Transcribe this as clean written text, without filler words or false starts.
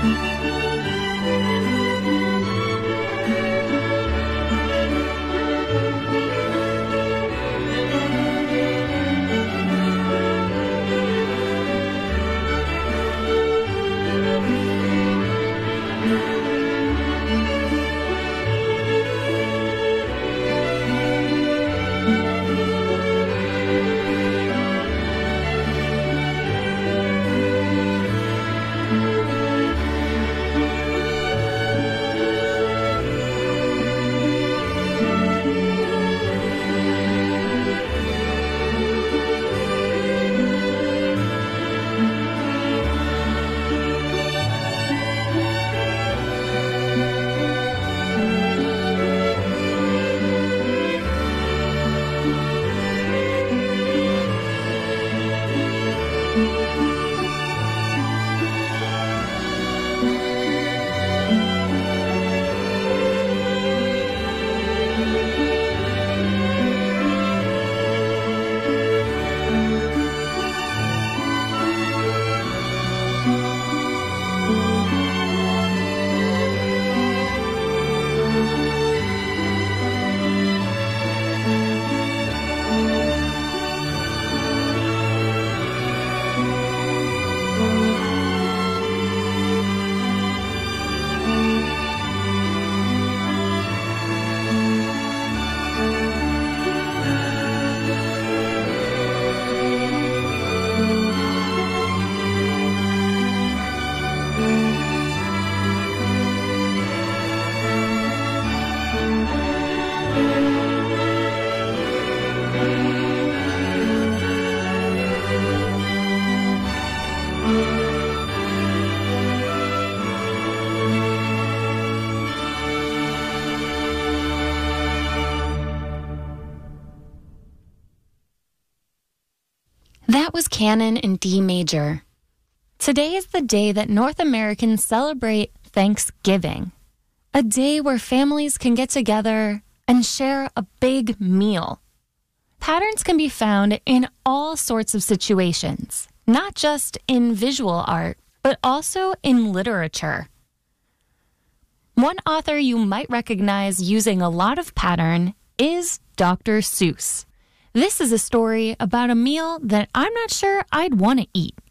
That was Canon in D major. Today is the day that North Americans celebrate Thanksgiving, a day where families can get together and share a big meal. Patterns can be found in all sorts of situations, not just in visual art, but also in literature. One author you might recognize using a lot of pattern is Dr. Seuss. This is a story about a meal that I'm not sure I'd want to eat.